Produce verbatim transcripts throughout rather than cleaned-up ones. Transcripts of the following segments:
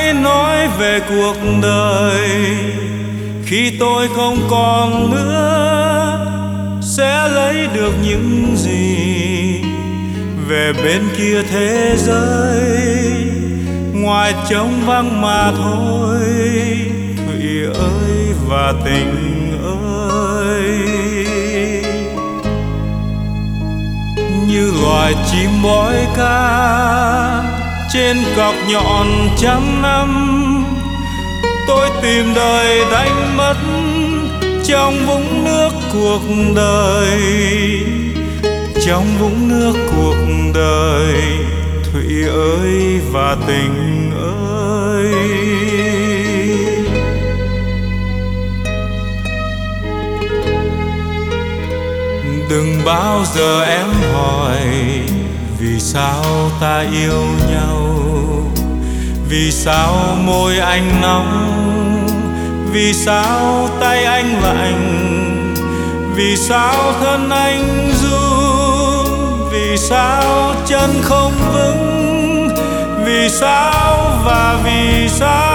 Hãy nói về cuộc đời khi tôi không còn nữa, sẽ lấy được những gì về bên kia thế giới, ngoài trống vắng mà thôi. Thủy ơi và tình ơi, như loài chim bói ca trên cọc nhọn trăm năm, tôi tìm đời đánh mất trong vũng nước cuộc đời, trong vũng nước cuộc đời. Thủy ơi và tình ơi, đừng bao giờ em hỏi vì sao ta yêu nhau, vì sao môi anh nóng, vì sao tay anh lạnh, vì sao thân anh run, vì sao chân không vững, vì sao và vì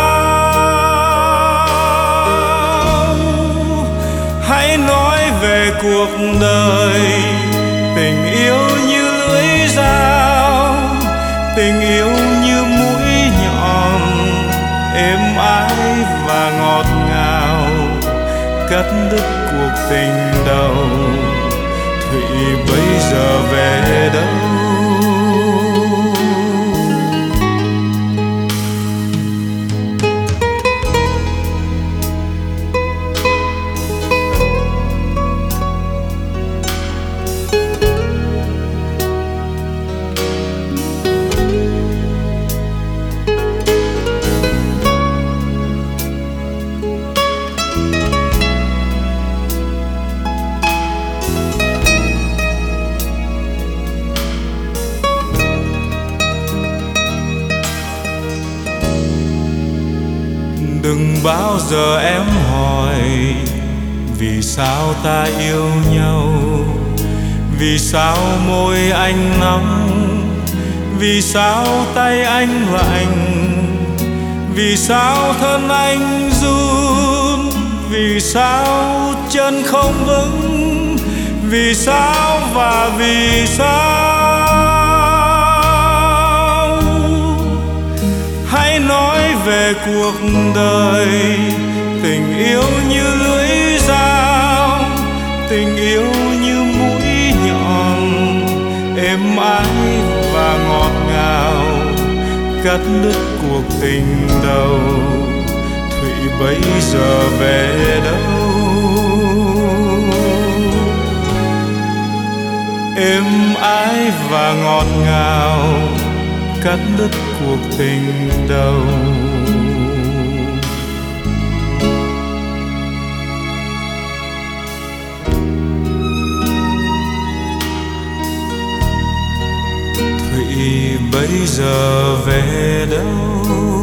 sao. Hãy nói về cuộc đời, tình yêu như lưỡi dao, tình yêu như mũi nhọn, êm ái và ngọt ngào, cắt đứt cuộc tình đầu. Thủy bây giờ về đâu? Đừng bao giờ em hỏi vì sao ta yêu nhau, vì sao môi anh nóng, vì sao tay anh lạnh, vì sao thân anh run, vì sao chân không vững, vì sao và vì sao. Hãy nói về cuộc đời, tình yêu như lưỡi dao, tình yêu như mũi nhọn, êm ái và ngọt ngào, cắt đứt cuộc tình đầu. Thủy bây giờ về đâu? Êm ái và ngọt ngào, cắt đứt cuộc tình đầu. Thủy bây giờ về đâu?